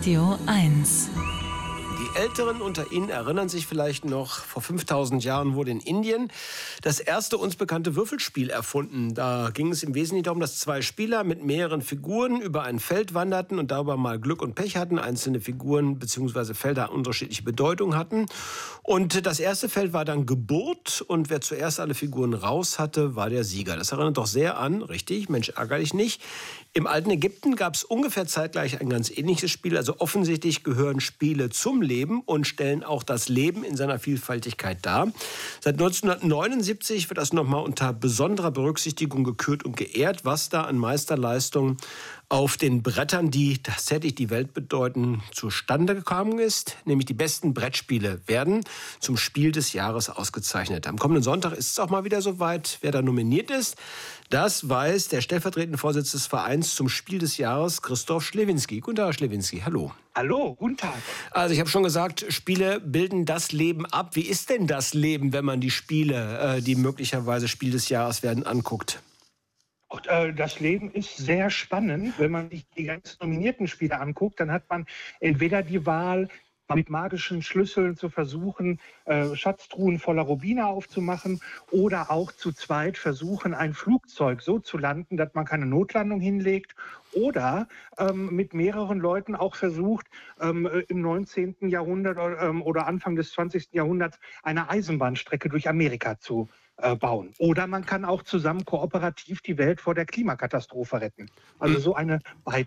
Radio 1. Die Älteren unter Ihnen erinnern sich vielleicht noch, vor 5000 Jahren wurde in Indien das erste uns bekannte Würfelspiel erfunden. Da ging es im Wesentlichen darum, dass zwei Spieler mit mehreren Figuren über ein Feld wanderten und darüber mal Glück und Pech hatten. Einzelne Figuren bzw. Felder unterschiedliche Bedeutung hatten. Und das erste Feld war dann Geburt und wer zuerst alle Figuren raus hatte, war der Sieger. Das erinnert doch sehr an, richtig, Mensch, ärger dich nicht. Im alten Ägypten gab es ungefähr zeitgleich ein ganz ähnliches Spiel. Also offensichtlich gehören Spiele zum Leben und stellen auch das Leben in seiner Vielfältigkeit dar. Seit 1979 wird das nochmal unter besonderer Berücksichtigung gekürt und geehrt, was da an Meisterleistungen auf den Brettern, die tatsächlich die Welt bedeuten, zustande gekommen ist. Nämlich die besten Brettspiele werden zum Spiel des Jahres ausgezeichnet. Am kommenden Sonntag ist es auch mal wieder soweit, wer da nominiert ist. Das weiß der stellvertretende Vorsitzende des Vereins zum Spiel des Jahres, Christoph Schlewinski. Guten Tag, Herr Schlewinski. Hallo. Hallo, guten Tag. Also ich habe schon gesagt, Spiele bilden das Leben ab. Wie ist denn das Leben, wenn man die Spiele, die möglicherweise Spiel des Jahres werden, anguckt? Das Leben ist sehr spannend. Wenn man sich die ganzen nominierten Spiele anguckt, dann hat man entweder die Wahl, mit magischen Schlüsseln zu versuchen, Schatztruhen voller Rubine aufzumachen oder auch zu zweit versuchen, ein Flugzeug so zu landen, dass man keine Notlandung hinlegt oder mit mehreren Leuten auch versucht, im 19. Jahrhundert oder Anfang des 20. Jahrhunderts eine Eisenbahnstrecke durch Amerika zu bauen. Oder man kann auch zusammen kooperativ die Welt vor der Klimakatastrophe retten. Also so eine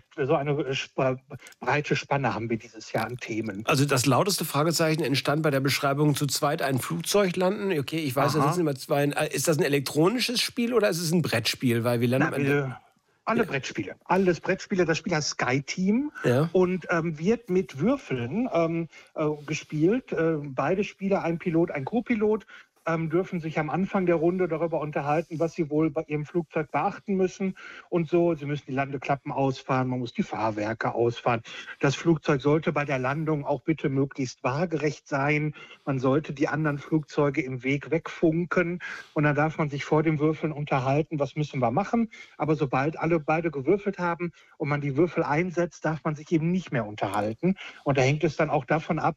breite Spanne haben wir dieses Jahr an Themen. Also das lauteste Fragezeichen entstand bei der Beschreibung zu zweit ein Flugzeug landen. Okay, ich weiß, das sind immer zwei. Ist das ein elektronisches Spiel oder ist es ein Brettspiel? Weil wir landen alle Brettspiele. Alles Brettspiele. Das Spiel heißt Sky Team und wird mit Würfeln gespielt. Beide Spieler, ein Pilot, ein Co-Pilot, dürfen sich am Anfang der Runde darüber unterhalten, was sie wohl bei ihrem Flugzeug beachten müssen und so. Sie müssen die Landeklappen ausfahren, man muss die Fahrwerke ausfahren. Das Flugzeug sollte bei der Landung auch bitte möglichst waagerecht sein. Man sollte die anderen Flugzeuge im Weg wegfunken und dann darf man sich vor dem Würfeln unterhalten, was müssen wir machen. Aber sobald beide gewürfelt haben und man die Würfel einsetzt, darf man sich eben nicht mehr unterhalten. Und da hängt es dann auch davon ab,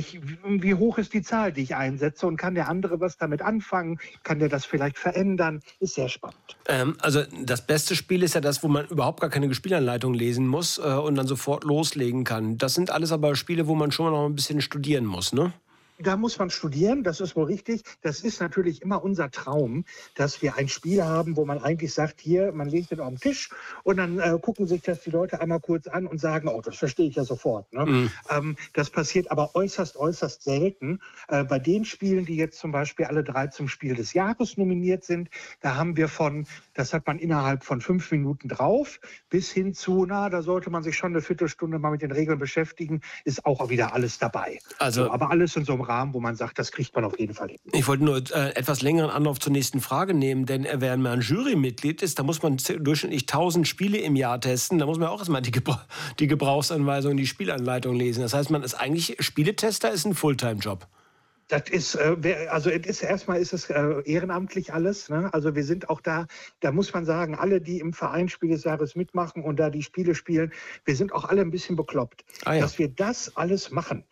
wie hoch ist die Zahl, die ich einsetze und kann der andere was damit anfangen? Kann der das vielleicht verändern? Ist sehr spannend. Also das beste Spiel ist ja das, wo man überhaupt gar keine Spielanleitung lesen muss und dann sofort loslegen kann. Das sind alles aber Spiele, wo man schon noch ein bisschen studieren muss, ne? Da muss man studieren, das ist wohl richtig. Das ist natürlich immer unser Traum, dass wir ein Spiel haben, wo man eigentlich sagt, hier, man legt es auf den Tisch und dann gucken sich das die Leute einmal kurz an und sagen, oh, das verstehe ich ja sofort. Ne? Das passiert aber äußerst selten. Bei den Spielen, die jetzt zum Beispiel alle 3 zum Spiel des Jahres nominiert sind, da haben wir das hat man innerhalb von 5 Minuten drauf, bis hin zu, da sollte man sich schon eine Viertelstunde mal mit den Regeln beschäftigen, ist auch wieder alles dabei. Also, aber alles in so einem Rahmen, wo man sagt, das kriegt man auf jeden Fall hin. Ich wollte nur etwas längeren Anlauf zur nächsten Frage nehmen, denn wenn man Jurymitglied ist, da muss man durchschnittlich 1000 Spiele im Jahr testen, da muss man auch erstmal die Gebrauchsanweisung, die Spielanleitung lesen. Das heißt, man ist eigentlich, Spieletester ist ein Fulltime-Job. Das ist, erstmal ist es ehrenamtlich alles. Ne? Also wir sind auch da muss man sagen, alle, die im Verein Spiel des Jahres mitmachen und da die Spiele spielen, wir sind auch alle ein bisschen bekloppt, dass wir das alles machen.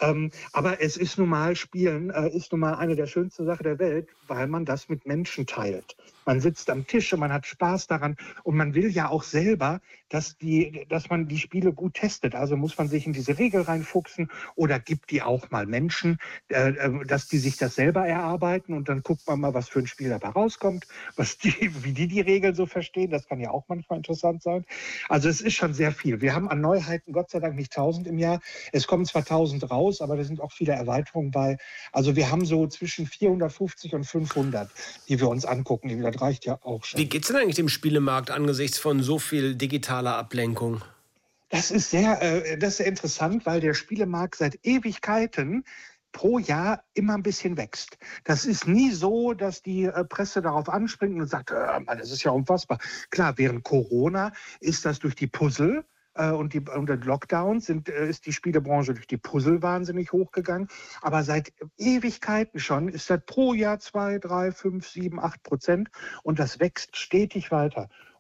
Aber es ist nun mal, Spielen ist nun mal eine der schönsten Sachen der Welt, weil man das mit Menschen teilt. Man sitzt am Tisch und man hat Spaß daran und man will ja auch selber, dass man die Spiele gut testet. Also muss man sich in diese Regel reinfuchsen oder gibt die auch mal Menschen, dass die sich das selber erarbeiten und dann guckt man mal, was für ein Spiel dabei rauskommt, wie die Regeln so verstehen. Das kann ja auch manchmal interessant sein. Also es ist schon sehr viel. Wir haben an Neuheiten Gott sei Dank nicht 1000 im Jahr. Es kommen zwar 1000 raus, aber da sind auch viele Erweiterungen bei. Also wir haben so zwischen 450 und 500, die wir uns angucken. Das reicht ja auch schon. Wie geht's denn eigentlich dem Spielemarkt angesichts von so viel digitaler Ablenkung? Das ist sehr interessant, weil der Spielemarkt seit Ewigkeiten pro Jahr immer ein bisschen wächst. Das ist nie so, dass die Presse darauf anspringt und sagt, das ist ja unfassbar. Klar, während Corona ist das durch die Puzzle und die Lockdowns ist die Spielebranche durch die Puzzle wahnsinnig hochgegangen. Aber seit Ewigkeiten schon ist das pro Jahr 2, 3, 5, 7, 8%. Und das wächst stetig weiter.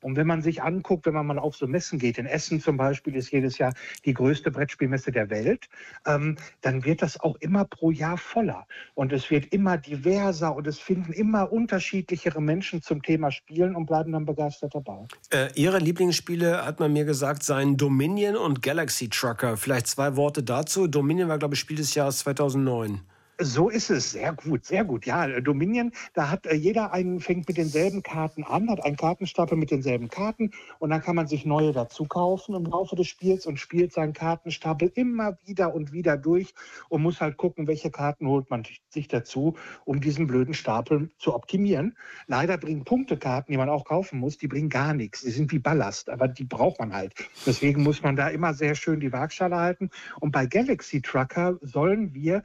Und wenn man sich anguckt, wenn man mal auf so Messen geht, in Essen zum Beispiel ist jedes Jahr die größte Brettspielmesse der Welt, dann wird das auch immer pro Jahr voller. Und es wird immer diverser und es finden immer unterschiedlichere Menschen zum Thema Spielen und bleiben dann begeistert dabei. Ihre Lieblingsspiele, hat man mir gesagt, seien Dominion und Galaxy Trucker. Vielleicht 2 Worte dazu. Dominion war, glaube ich, Spiel des Jahres 2009. So ist es, sehr gut, sehr gut. Ja, Dominion, da hat jeder fängt mit denselben Karten an, hat einen Kartenstapel mit denselben Karten und dann kann man sich neue dazu kaufen im Laufe des Spiels und spielt seinen Kartenstapel immer wieder und wieder durch und muss halt gucken, welche Karten holt man sich dazu, um diesen blöden Stapel zu optimieren. Leider bringen Punktekarten, die man auch kaufen muss, die bringen gar nichts. Die sind wie Ballast, aber die braucht man halt. Deswegen muss man da immer sehr schön die Waagschale halten. Und bei Galaxy Trucker sollen wir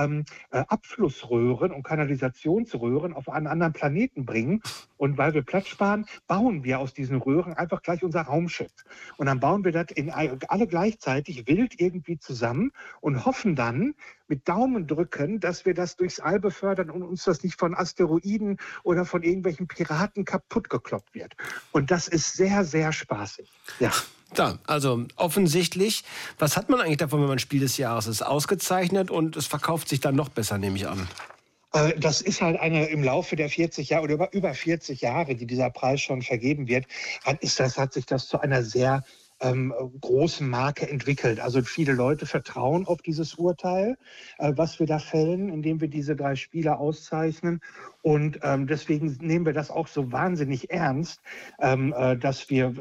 Abflussröhren und Kanalisationsröhren auf einen anderen Planeten bringen. Und weil wir Platz sparen, bauen wir aus diesen Röhren einfach gleich unser Raumschiff. Und dann bauen wir das alle gleichzeitig wild irgendwie zusammen und hoffen dann mit Daumendrücken, dass wir das durchs All befördern und uns das nicht von Asteroiden oder von irgendwelchen Piraten kaputt gekloppt wird. Und das ist sehr, sehr spaßig. Ja. Da, also offensichtlich, was hat man eigentlich davon, wenn man Spiel des Jahres ist? Ausgezeichnet und es verkauft sich dann noch besser, nehme ich an. Das ist halt im Laufe der 40 Jahre oder über 40 Jahre, die dieser Preis schon vergeben wird, hat sich das zu einer sehr großen Marke entwickelt. Also viele Leute vertrauen auf dieses Urteil, was wir da fällen, indem wir diese 3 Spiele auszeichnen. Und deswegen nehmen wir das auch so wahnsinnig ernst, dass wir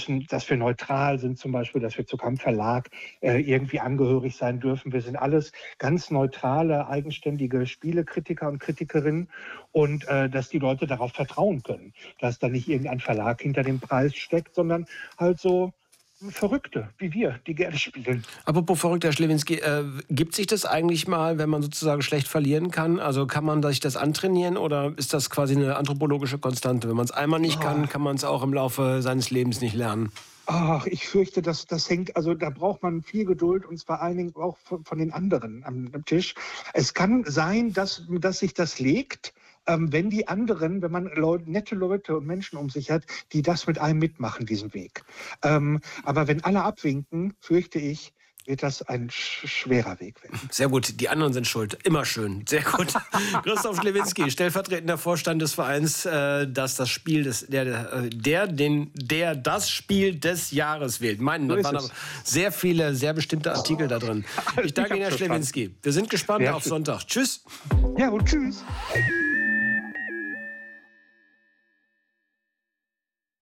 neutral sind, zum Beispiel, dass wir zu keinem Verlag irgendwie angehörig sein dürfen. Wir sind alles ganz neutrale, eigenständige Spielekritiker und Kritikerinnen und dass die Leute darauf vertrauen können, dass da nicht irgendein Verlag hinter dem Preis steckt, sondern halt so Verrückte, wie wir, die gerne spielen. Apropos verrückt, Herr Schlewinski, gibt sich das eigentlich mal, wenn man sozusagen schlecht verlieren kann? Also kann man sich das antrainieren oder ist das quasi eine anthropologische Konstante? Wenn man es einmal nicht kann man es auch im Laufe seines Lebens nicht lernen. Ach, ich fürchte, das hängt, also da braucht man viel Geduld und zwar vor allen Dingen auch von den anderen am Tisch. Es kann sein, dass sich das legt, wenn die anderen, wenn man nette Leute und Menschen um sich hat, die das mit einem mitmachen, diesen Weg. Aber wenn alle abwinken, fürchte ich, wird das ein schwerer Weg werden. Sehr gut, die anderen sind schuld. Immer schön. Sehr gut. Christoph Schlewinski, stellvertretender Vorstand des Vereins, das Spiel das Spiel des Jahres wählt. Da waren aber sehr viele, sehr bestimmte Artikel da drin. Ich danke Ihnen, Herr Schlewinski. Wir sind gespannt auf Sonntag. Tschüss. Ja, und tschüss.